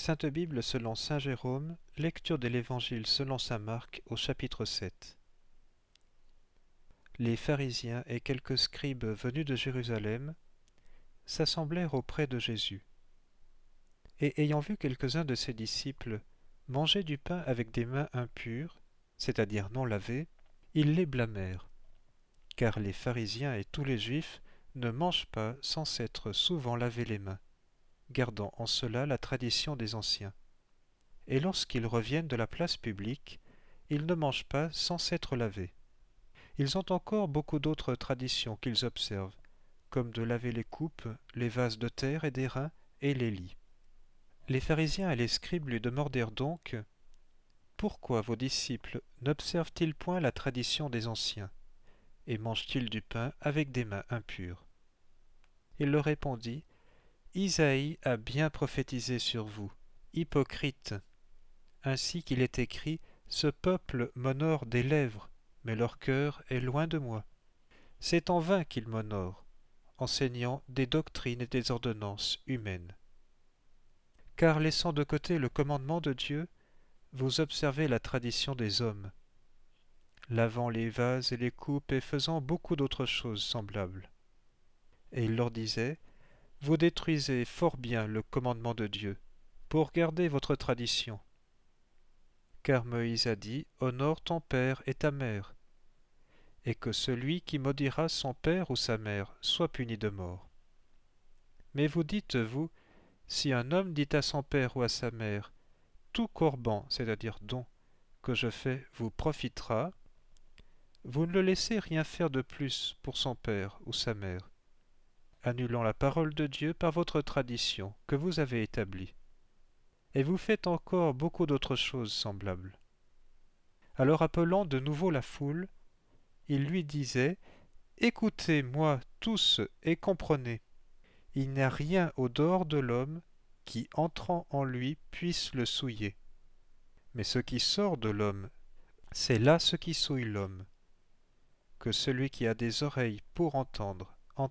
Sainte Bible selon saint Jérôme, lecture de l'Évangile selon saint Marc au chapitre 7. Les pharisiens et quelques scribes venus de Jérusalem s'assemblèrent auprès de Jésus. Et ayant vu quelques-uns de ses disciples manger du pain avec des mains impures, c'est-à-dire non lavées, ils les blâmèrent. Car les pharisiens et tous les juifs ne mangent pas sans s'être souvent lavé les mains, gardant en cela la tradition des anciens. Et lorsqu'ils reviennent de la place publique, ils ne mangent pas sans s'être lavés. Ils ont encore beaucoup d'autres traditions qu'ils observent, comme de laver les coupes, les vases de terre et d'airain et les lits. Les pharisiens et les scribes lui demandèrent donc « Pourquoi vos disciples n'observent-ils point la tradition des anciens, et mangent-ils du pain avec des mains impures ?» Il leur répondit « Isaïe a bien prophétisé sur vous, hypocrites, ainsi qu'il est écrit « Ce peuple m'honore des lèvres, mais leur cœur est loin de moi. C'est en vain qu'ils m'honorent, enseignant des doctrines et des ordonnances humaines. Car laissant de côté le commandement de Dieu, vous observez la tradition des hommes, lavant les vases et les coupes et faisant beaucoup d'autres choses semblables. » Et il leur disait « Vous détruisez fort bien le commandement de Dieu, pour garder votre tradition. Car Moïse a dit « Honore ton père et ta mère », et que celui qui maudira son père ou sa mère soit puni de mort. Mais vous dites, vous, si un homme dit à son père ou à sa mère « Tout corban, c'est-à-dire don, que je fais vous profitera », vous ne le laissez rien faire de plus pour son père ou sa mère, annulant la parole de Dieu par votre tradition que vous avez établie. Et vous faites encore beaucoup d'autres choses semblables. Alors appelant de nouveau la foule, il lui disait « Écoutez-moi tous et comprenez. Il n'y a rien au dehors de l'homme qui, entrant en lui, puisse le souiller. Mais ce qui sort de l'homme, c'est là ce qui souille l'homme. Que celui qui a des oreilles pour entendre, entende. »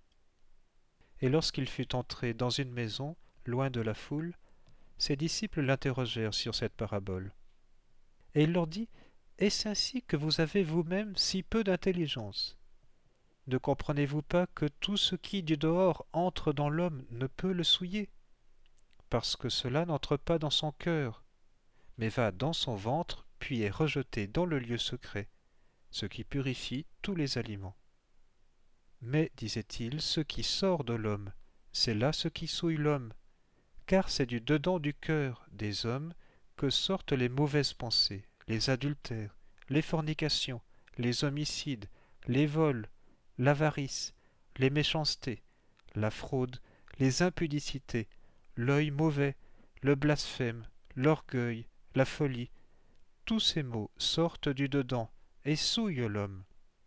Et lorsqu'il fut entré dans une maison, loin de la foule, ses disciples l'interrogèrent sur cette parabole. Et il leur dit « Est-ce ainsi que vous avez vous-même si peu d'intelligence ? Ne comprenez-vous pas que tout ce qui du dehors entre dans l'homme ne peut le souiller, parce que cela n'entre pas dans son cœur, mais va dans son ventre, puis est rejeté dans le lieu secret, ce qui purifie tous les aliments. Mais, disait-il, ce qui sort de l'homme, c'est là ce qui souille l'homme, car c'est du dedans du cœur des hommes que sortent les mauvaises pensées, les adultères, les fornications, les homicides, les vols, l'avarice, les méchancetés, la fraude, les impudicités, l'œil mauvais, le blasphème, l'orgueil, la folie. Tous ces maux sortent du dedans et souillent l'homme. »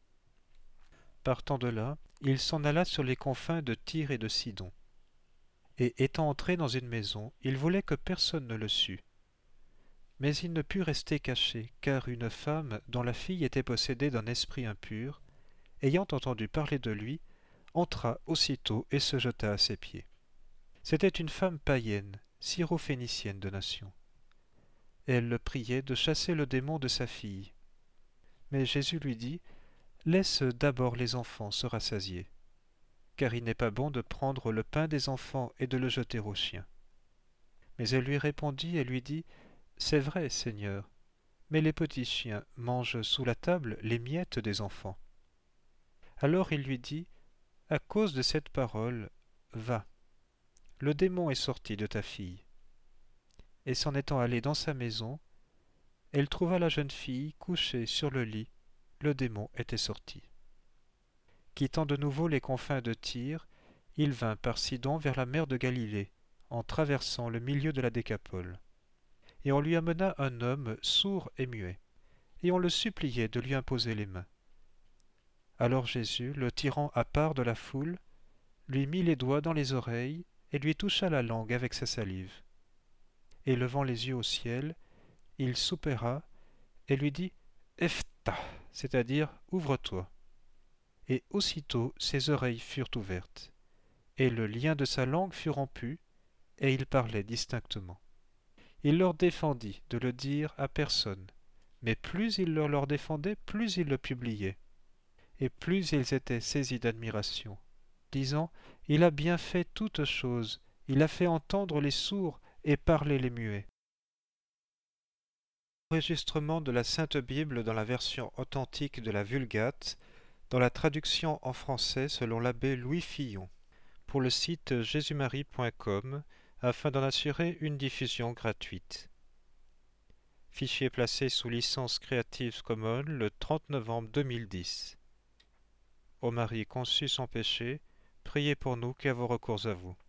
Partant de là, il s'en alla sur les confins de Tyr et de Sidon. Et étant entré dans une maison, il voulait que personne ne le sût. Mais il ne put rester caché, car une femme dont la fille était possédée d'un esprit impur, ayant entendu parler de lui, entra aussitôt et se jeta à ses pieds. C'était une femme païenne, syrophénicienne de nation. Elle le priait de chasser le démon de sa fille. Mais Jésus lui dit « Laisse d'abord les enfants se rassasier, car il n'est pas bon de prendre le pain des enfants et de le jeter aux chiens. » Mais elle lui répondit et lui dit « C'est vrai, Seigneur, mais les petits chiens mangent sous la table les miettes des enfants. » Alors il lui dit « À cause de cette parole, va, le démon est sorti de ta fille. » Et s'en étant allée dans sa maison, elle trouva la jeune fille couchée sur le lit, le démon était sorti. Quittant de nouveau les confins de Tyr, il vint par Sidon vers la mer de Galilée, en traversant le milieu de la Décapole. Et on lui amena un homme sourd et muet, et on le suppliait de lui imposer les mains. Alors Jésus, le tirant à part de la foule, lui mit les doigts dans les oreilles et lui toucha la langue avec sa salive. Et levant les yeux au ciel, il soupira et lui dit « Ephta », c'est-à-dire « Ouvre-toi ». Et aussitôt ses oreilles furent ouvertes, et le lien de sa langue fut rompu, et il parlait distinctement. Il leur défendit de le dire à personne, mais plus il le leur défendait, plus ils le publiaient, et plus ils étaient saisis d'admiration, disant « Il a bien fait toutes choses, il a fait entendre les sourds et parler les muets. » Enregistrement de la Sainte Bible dans la version authentique de la Vulgate, dans la traduction en français selon l'abbé Louis Fillon, pour le site jésusmarie.com, afin d'en assurer une diffusion gratuite. Fichier placé sous licence Creative Commons le 30 novembre 2010. Ô Marie conçue sans péché, priez pour nous qui avons recours à vous.